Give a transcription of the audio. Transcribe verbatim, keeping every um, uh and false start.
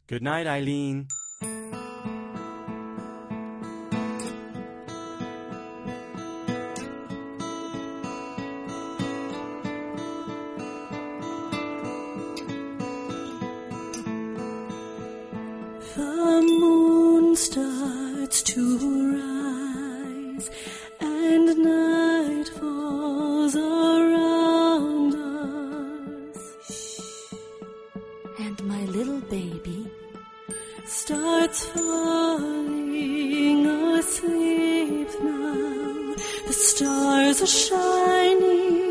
Good night, Eileen. The moon starts to rise and night falls around us. And my little baby starts falling asleep now. The stars are shining